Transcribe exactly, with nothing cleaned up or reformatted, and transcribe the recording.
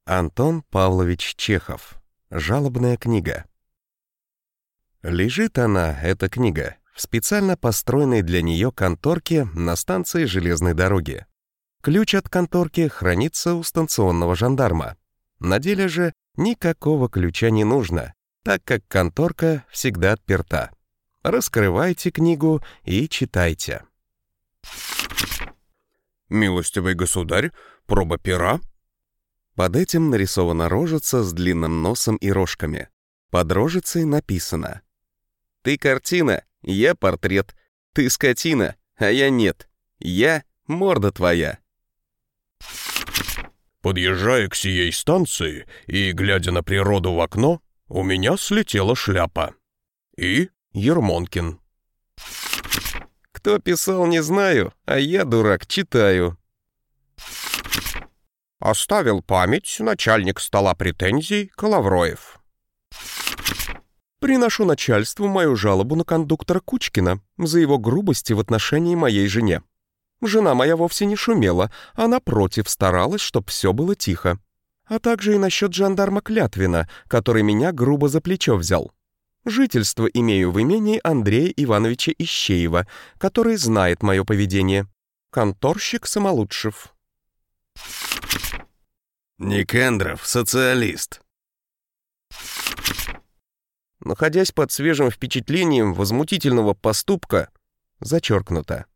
Антон Павлович Чехов. Жалобная книга. Лежит она, эта книга, в специально построенной для нее конторке на станции железной дороги. Ключ от конторки хранится у станционного жандарма. На деле же никакого ключа не нужно, так как конторка всегда отперта. Раскрывайте книгу и читайте. «Милостивый государь, проба пера». Под этим нарисована рожица с длинным носом и рожками. Под рожицей написано: «Ты картина, я портрет. Ты скотина, а я нет. Я морда твоя». Подъезжая к сией станции и глядя на природу в окно, у меня слетела шляпа. И Ермонкин. Кто писал, не знаю, а я, дурак, читаю. Оставил память начальник стола претензий Коловроев. Приношу начальству мою жалобу на кондуктора Кучкина за его грубости в отношении моей жене. Жена моя вовсе не шумела, а напротив старалась, чтоб все было тихо. А также и насчет жандарма Клятвина, который меня грубо за плечо взял. Жительство имею в имении Андрея Ивановича Ищеева, который знает мое поведение. Конторщик Самолучшев. Никандров, социалист. Находясь под свежим впечатлением возмутительного поступка, зачеркнуто.